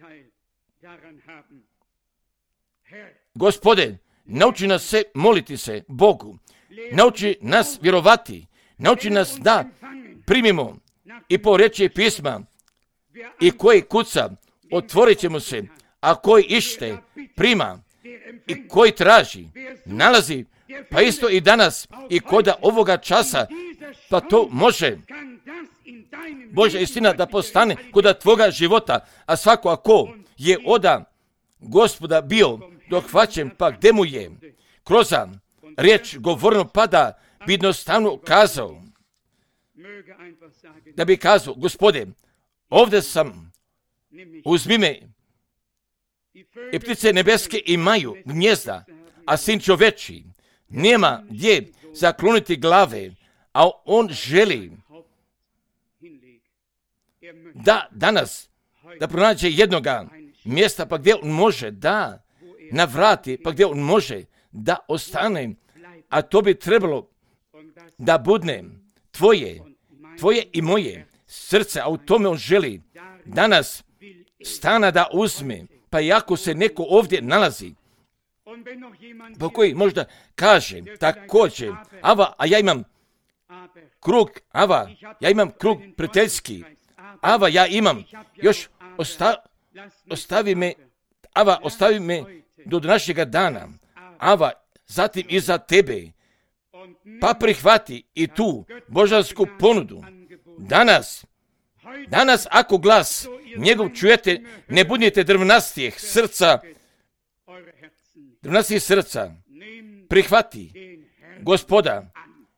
Gospode, nauči nas se moliti se Bogu, nauči nas vjerovati, nauči nas da primimo i po reči pisma, i koji kuca, otvorit ćemo se, a koji ište, prima, i koji traži, nalazi, pa isto i danas, i koda ovoga časa, pa to može Božja istina da postane koda tvoga života, a svako ako je oda Gospoda bio dohvaćen, pa gde mu je kroz riječ govorno, pa da bi jednostavno kazao, da bi kazao, Gospode, ovdje sam, uzmi me, i ptice nebeske imaju gnjezda, a sin čoveči nema gdje zakloniti glave, a on želi da danas da pronađe jednoga mjesta, pa gdje on može da navrati, pa gdje on može da ostane, a to bi trebalo da budne tvoje, tvoje i moje srce, a u tome on želi danas stana da uzme. Pa i ako se neko ovdje nalazi, po koji možda kaže također, ava, a ja imam krug, ava, ja imam krug prijateljski, ava, ja imam, još osta, ostavi me, ava, ostavi me do našega dana, ava, zatim i za tebe, pa prihvati i tu božansku ponudu. Danas, danas ako glas njegov čujete, ne budite drvnastijih srca, drvnastijih srca, prihvati Gospoda,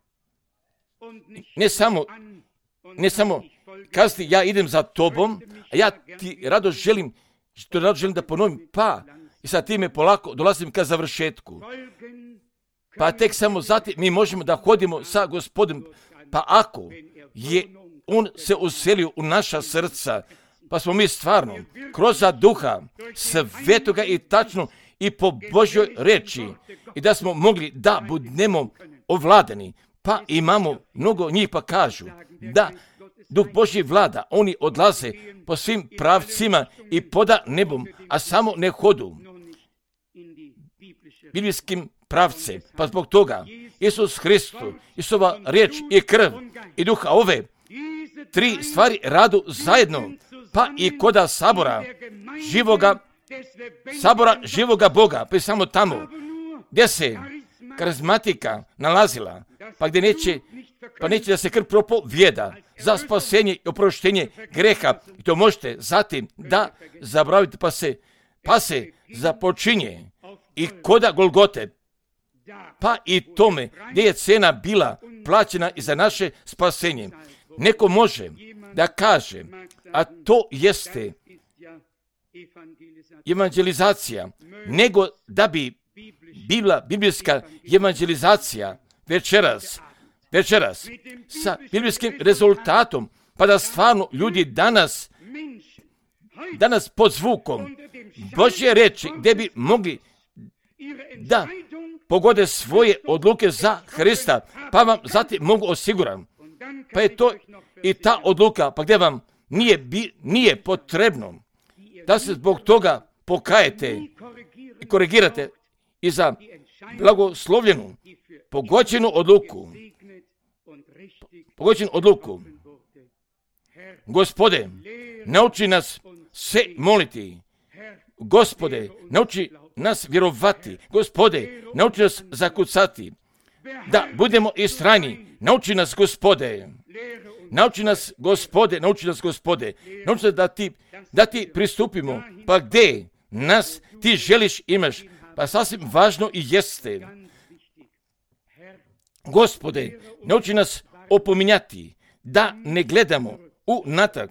ne samo, ne samo kazati ja idem za tobom, a ja ti rado želim, što rado želim da ponovim, pa i sa time polako dolazim ka završetku. Pa tek samo zatim mi možemo da hodimo sa Gospodom, pa ako je on se uselio u naša srca, pa smo mi stvarno kroz duha svetoga i tačno i po Božjoj reči i da smo mogli da budemo ovladani, pa imamo mnogo njih pa kažu da Duh Božji vlada, oni odlaze po svim pravcima i poda nebom, a samo ne hodu biblijskim pravcem. Pa zbog toga Isus Hristu, Isova riječ i krv i duha ove tri stvari radu zajedno, pa i koda sabora živoga, sabora živoga Boga, pa i samo tamo gdje se karizmatika nalazila, pa gdje neće, pa neće da se krv propovijeda za spasenje i oproštenje greha, i to možete zatim da zaboravite, pa se, pa se započinje i koda Golgote, pa i tome gdje je cena bila plaćena i za naše spasenje. Neko može da kaže, a to jeste evangelizacija, nego da bi bila biblijska evangelizacija večeras, večeras sa biblijskim rezultatom, pa da stvarno ljudi danas, danas pod zvukom Božje reči, gdje bi mogli da pogode svoje odluke za Hrista, pa vam zatim mogu osiguram. Pa je to i ta odluka, pa gdje vam nije, bi, nije potrebno da se zbog toga pokajete i korigirate i za blagoslovljenu, pogođenu odluku. Pogođenu odluku. Gospode, nauči nas se moliti. Gospode, nauči nas vjerovati. Gospode, nauči nas zakucati. Da budemo istrajni. Nauči nas, Gospode. Nauči nas, Gospode, nauči nas, Gospode. Nauči nas da ti, da ti pristupimo. Pa gdje nas ti želiš imaš? Pa sasvim važno i jeste. Gospode, nauči nas opominjati, da ne gledamo u natrag.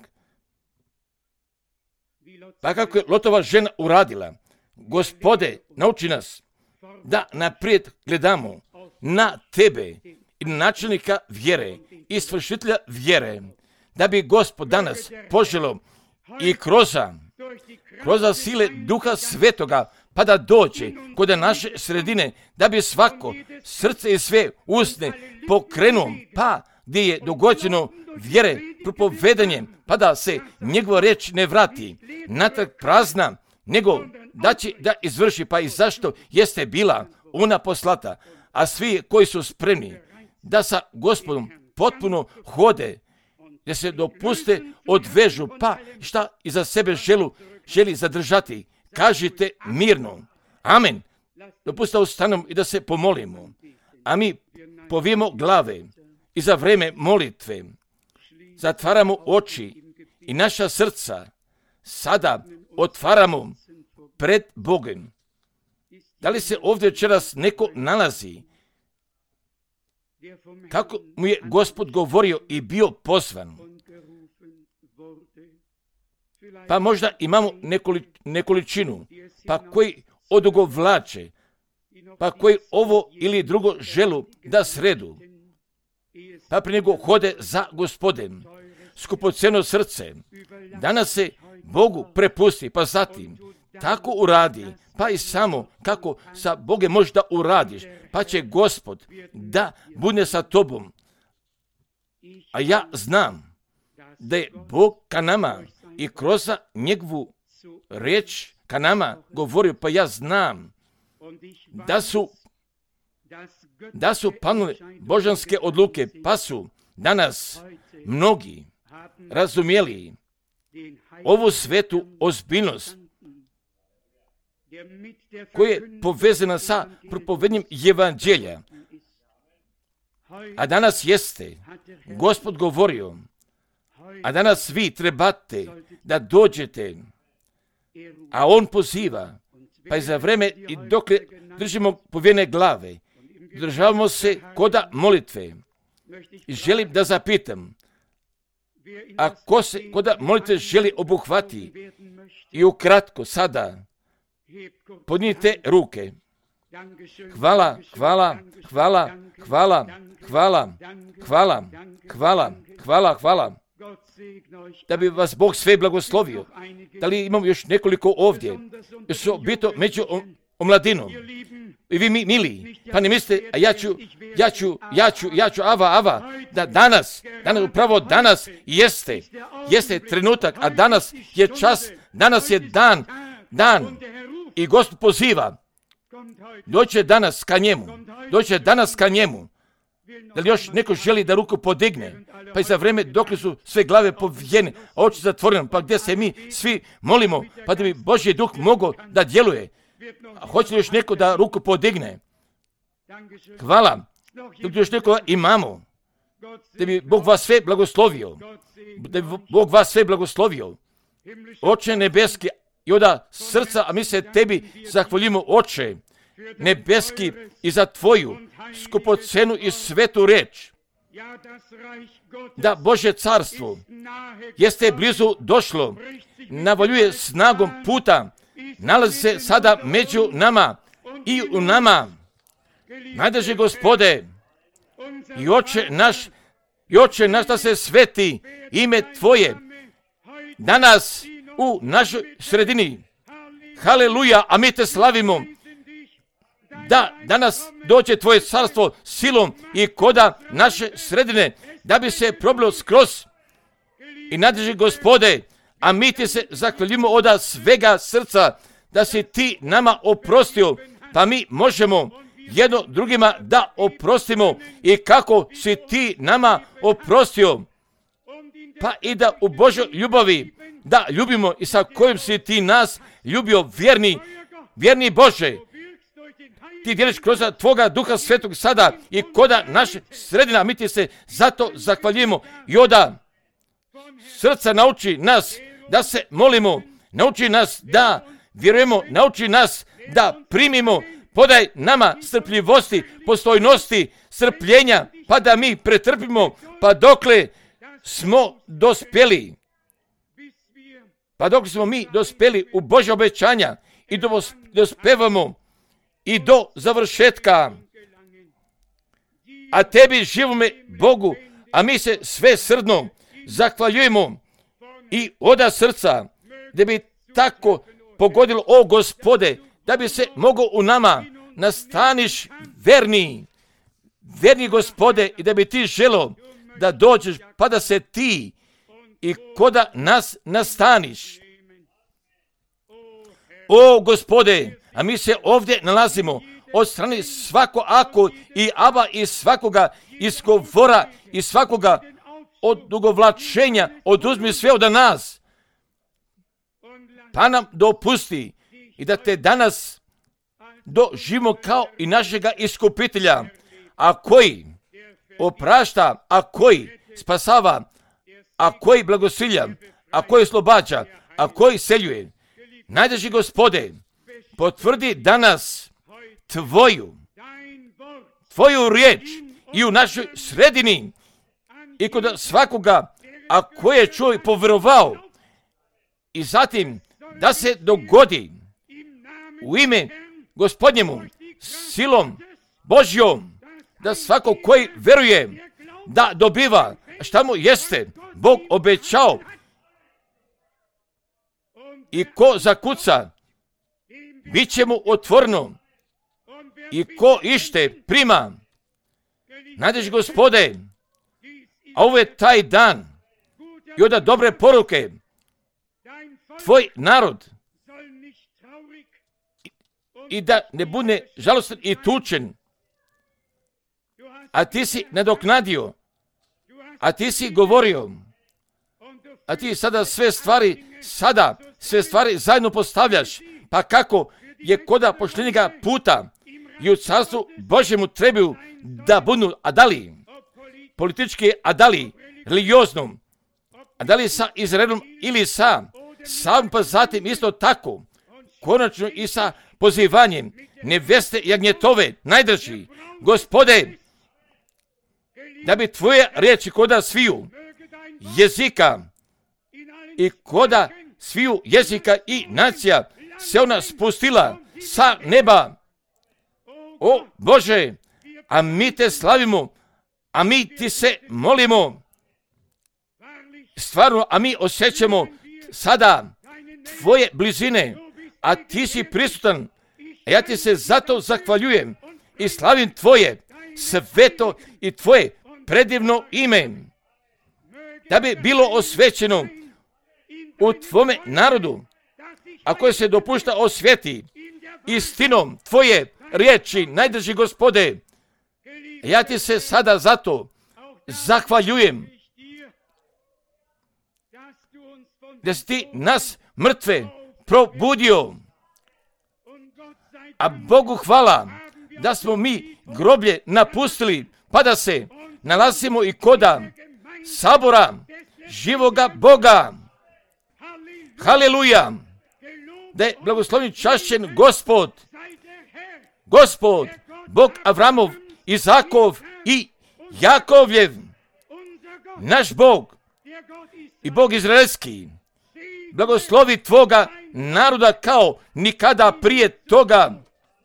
Pa kako je Lotova žena uradila? Gospode, nauči nas da naprijed gledamo na tebe i načelnika vjere i svršitelja vjere, da bi Gospod danas poželo i kroz kroz sile Duha Svetoga, pa da dođe kod naše sredine, da bi svako srce i sve usne pokrenuo, pa gdje je dogođeno vjere propovedanjem, pa da se njegova riječ ne vrati natrag prazna, nego da će da izvrši. Pa i zašto jeste bila ona poslata, a svi koji su spremni da sa Gospodom potpuno hode, da se dopuste odvežu, pa šta iza sebe želu, želi zadržati, kažite mirno. Amen. Dopustite da ustanemo i da se pomolimo. A mi povijemo glave i za vreme molitve zatvaramo oči i naša srca sada otvaramo pred Bogom. Da li se ovdje večeras neko nalazi kako mu je Gospod govorio i bio pozvan? Pa možda imamo nekoli, nekoličinu, pa koji odugovlače, pa koji ovo ili drugo želu da sredu, pa pri nego hode za Gospodem, skupoceno srce, danas se Bogu prepusti, pa zatim tako uradi, pa i samo kako sa Bogom možda uradiš, pa će Gospod da bude sa tobom. A ja znam da je Bog ka nama i kroz njegovu riječ ka nama govorio, pa ja znam da su da su panule božanske odluke, pa su danas mnogi razumjeli ovu svetu ozbiljnost koja je povezana sa propovednjem evanđelja. A danas jeste Gospod govorio, a danas vi trebate da dođete, a on poziva, pa i za vreme i dok držimo povijene glave, državamo se koda molitve. I želim da zapitam, a ko se koda molitve želi obuhvati i ukratko sada podnijete ruke. Hvala, hvala, hvala, hvala, hvala, hvala, hvala, hvala, hvala. Da bi vas Bog sve blagoslovio. Da li imamo još nekoliko ovdje? Još su bito među omladinom. I vi mi, mili, pa ne mislite, a ja ću, ja ću, ja ću, ja ću, ava, ava, da danas, danas, upravo danas jeste, jeste trenutak, a danas je čas, danas je dan, dan. I Gospod poziva, doće danas ka njemu, doće danas ka njemu. Da li još neko želi da ruku podigne? Pa i za vreme dok su sve glave povijene, a oči zatvorene, pa gdje se mi svi molimo, pa da bi Božji duh mogao da djeluje. A hoće li još neko da ruku podigne? Hvala. Dok još neko imamo, da bi Bog vas sve blagoslovio. Da bi Bog vas sve blagoslovio. Oče nebeski, i oda srca, a mi se tebi zahvaljujemo, Oče nebeski, i za tvoju skupocenu i svetu reč. Da Božje carstvo jeste blizu došlo, navaljuje snagom puta, nalazi se sada među nama i u nama. Najdraži Gospode, i Oče naš, i Oče naš da se sveti ime Tvoje danas u našoj sredini. Haleluja, a mi te slavimo. Da danas dođe Tvoje carstvo silom i koda naše sredine, da bi se probilo skroz. I nadrži Gospode, a mi ti se zahvaljujemo od svega srca, da si ti nama oprostio pa mi možemo jedno drugima da oprostimo i kako si ti nama oprostio, pa i da u Božoj ljubavi da ljubimo i sa kojim si ti nas ljubio, vjerni, vjerni Bože. Ti djeliš kroz Tvoga Duha Svetog sada i koda naše sredina, mi ti se zato zahvaljujemo i oda srca nauči nas da se molimo, nauči nas da vjerujemo, nauči nas da primimo, podaj nama strpljivosti, postojnosti, strpljenja, pa da mi pretrpimo, pa dokle smo dospjeli, pa dok smo mi dospjeli u Božja obećanja i dospevamo i do završetka. A tebi, živome Bogu, a mi se sve srdno zahvaljujemo i oda srca, da bi tako pogodilo, o Gospode, da bi se mogao u nama nastaniš verni, verni Gospode, i da bi ti želo da dođeš, pa da se ti i koda nas nastaniš. O Gospode, a mi se ovdje nalazimo od strane svako ako i aba i svakoga izgovora i svakoga odugovlačenja, oduzmi sve od nas, pa nam dopusti i da te danas doživimo kao i našega iskupitelja, a koji oprašta, a koji spasava, a koji blagosilja, a koji oslobađa, a koji seljuje. Najdraži Gospode, potvrdi danas Tvoju, Tvoju riječ i u našoj sredini i kod svakoga, a koji je čuo i povjerovao, i zatim da se dogodi u ime Gospodnjemu, silom Božjom, da svako koji veruje da dobiva šta mu jeste Bog obećao, i ko zakuca bit će mu otvoreno, i ko ište prima. Najdraži Gospode, a ovo je taj dan i onda dobre poruke. Tvoj narod i da ne bude žalostan i tučen, a ti si nadoknadio, a ti si govorio, a ti sada sve stvari, sada sve stvari zajedno postavljaš, pa kako je koda poštenjega puta i u carstvu Božjemu trebaju da budu, a da li politički, a da li religioznom, a da li sa Izraelom ili sa sam, pa zatim isto tako, konačno i sa pozivanjem neveste jagnjetove, najdrži Gospode, da bi Tvoje riječi koda sviju jezika i koda sviju jezika i nacija se ona spustila sa neba. O Bože, a mi te slavimo, a mi ti se molimo, stvarno, a mi osjećamo sada Tvoje blizine, a ti si prisutan, a ja ti se zato zahvaljujem i slavim Tvoje sveto i Tvoje predivno ime, da bi bilo osvećeno u Tvome narodu, a koje se dopušta osvjeti istinom Tvoje riječi, najdrži Gospode. Ja ti se sada zato zahvaljujem, da si ti nas mrtve probudio, a Bogu hvala da smo mi groblje napustili, pa da se nalazimo i koda sabora živoga Boga. Haleluja! Da je blagoslovljen čašćen Gospod, Gospod, Bog Avramov, Izakov i Jakovljev, naš Bog i Bog izraelski. Blagoslovi Tvoga naroda kao nikada prije toga,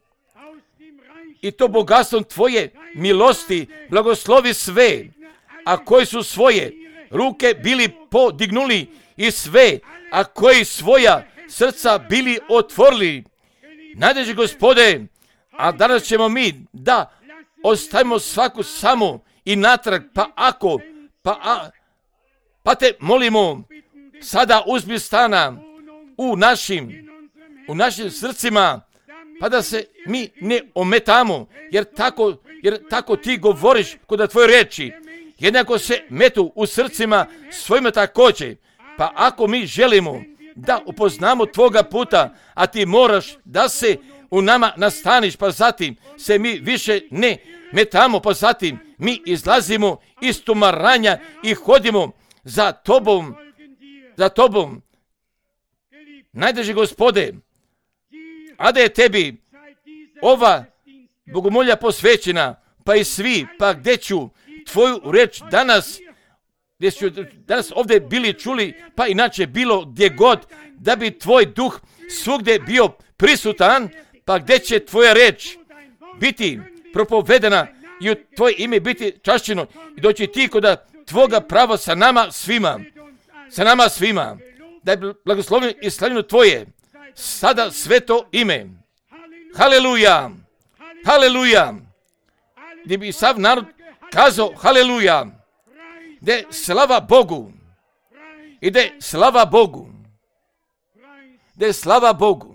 i to bogatstvom Tvoje milosti blagoslovi sve, a koji su svoje ruke bili podignuli, i sve, a koji svoja srca bili otvorili. Najdraži Gospode, a danas ćemo mi da ostavimo svaku samo i natrag, pa ako, pa, a, pa te molimo, sada uzmi stana u našim, u našim srcima, pa da se mi ne ometamo, jer tako, jer tako ti govoriš kod tvoje reči. Jednako se metu u srcima svojima također. Pa ako mi želimo da upoznamo tvoga puta, a ti moraš da se u nama nastaniš, pa zatim se mi više ne metamo, pa zatim mi izlazimo iz tumaranja i hodimo za tobom, za tobom. Najdraži Gospode, a da je tebi ova bogomolja posvećena, pa i svi, pa gdje ću tvoju reč danas, gdje su danas ovdje bili čuli, pa inače bilo gdje god, da bi tvoj duh svugdje bio prisutan, pa gdje će tvoja reč biti propovedena i u tvoje ime biti čašćeno i doći ti kod tvoga prava sa nama svima, sa nama svima, da je blagoslovljeno i slavljeno tvoje, sada sveto ime. Haleluja, haleluja, gdje bi sav narod kazao haleluja, gdje je slava Bogu, i gdje je slava Bogu, gdje je slava Bogu.